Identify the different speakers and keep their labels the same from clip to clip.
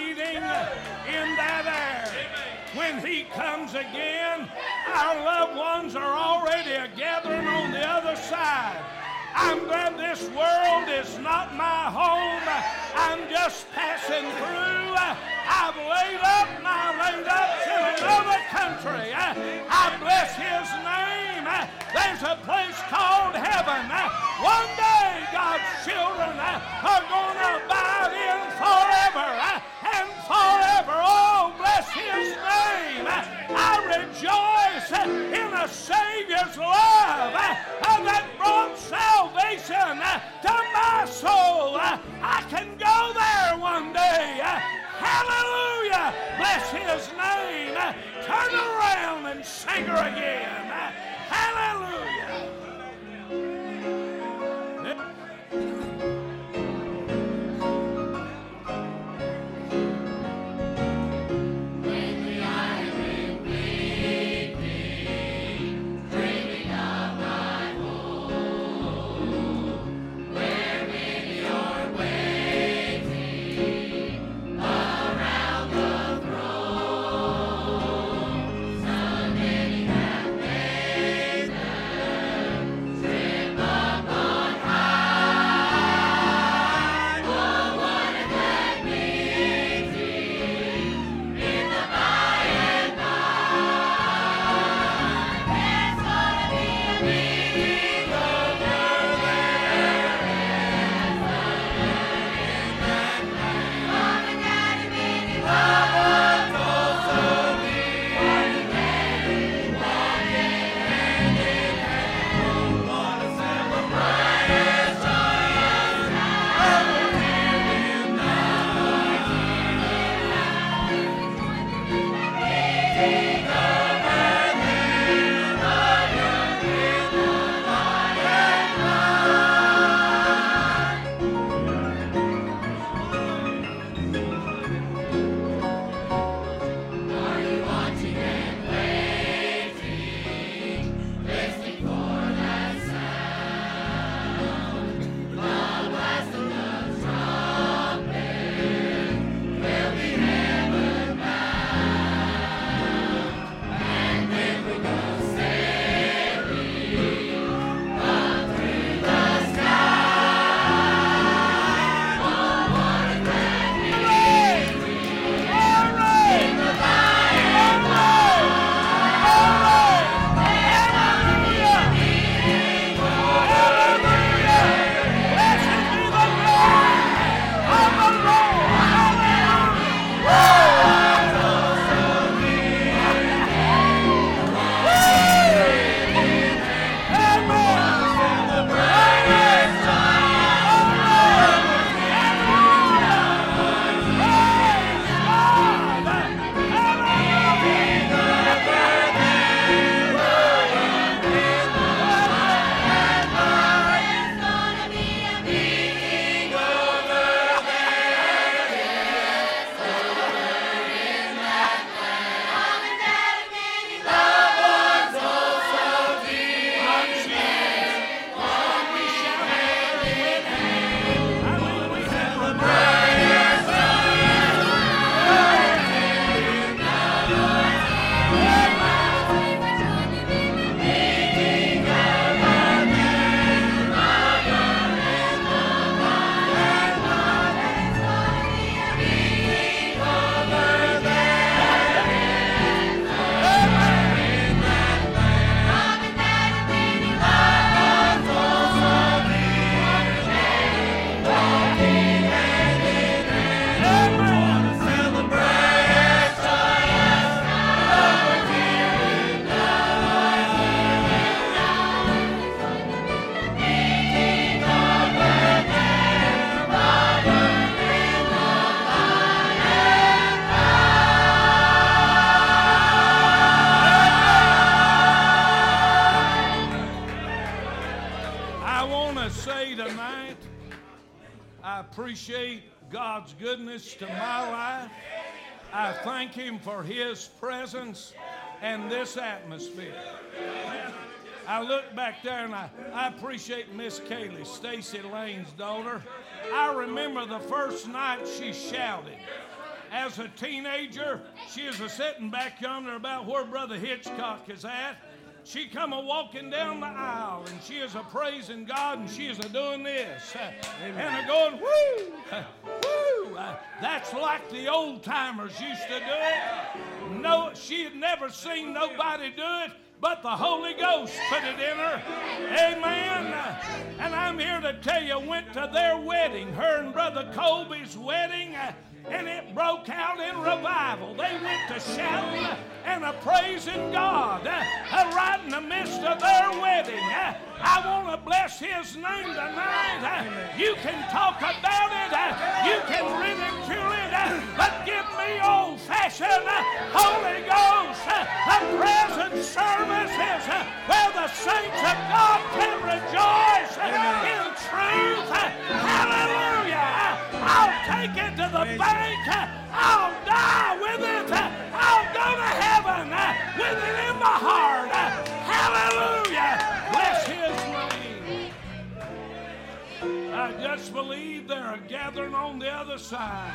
Speaker 1: waiting in that air. When He comes again, our loved ones are already gathering on the other side. I'm glad this world is not my home. I'm just passing through. I've laid up in another country. I bless His name. There's a place called heaven. One day God's children are going to abide in forever and forever. Oh, bless His name. I rejoice in a Savior's love that brought salvation to my soul. I can go there one day. Hallelujah! Bless His name. Turn around and sing her again. Hallelujah! appreciate God's goodness to my life. I thank Him for His presence and this atmosphere. I look back there and I appreciate Miss Kaylee, Stacy Lane's daughter. I remember the first night she shouted. as a teenager, she is sitting back yonder about where Brother Hitchcock is at. She come walking down the aisle, and she is praising God, and she is doing this, and going, woo, woo. That's like the old timers used to do it. No, she had never seen nobody do it, but the Holy Ghost put it in her. Amen. And I'm here to tell you, went to their wedding, her and Brother Colby's wedding, and it broke out in revival. They went to shouting and praising God right in the midst of their wedding. I want to bless His name tonight. You can talk about it, you can ridicule it, but give me old-fashioned Holy Ghost present services where the saints of God can rejoice in truth. Hallelujah. I'll take it to the bank. I'll die with it. I'll go to heaven with it in my heart. Hallelujah. Bless His name. I just believe they're gathering on the other side.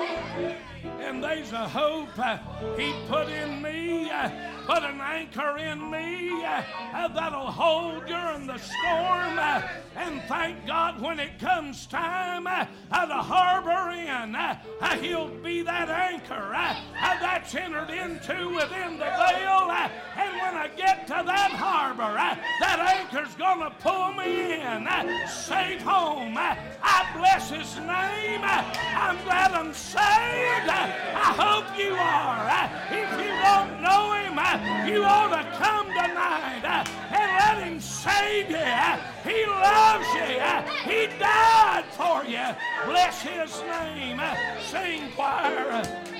Speaker 1: And there's a hope He put in me, put an anchor in me that'll hold during the storm. And thank God when it comes time to harbor in, He'll be that anchor that's entered into within the veil. And when I get to that harbor, that anchor's going to pull me in, safe home. I bless His name. I'm glad I'm saved. I hope you are. If you don't know Him, you ought to come tonight and let Him save you. He loves you. He died for you. Bless His name. Sing, choir.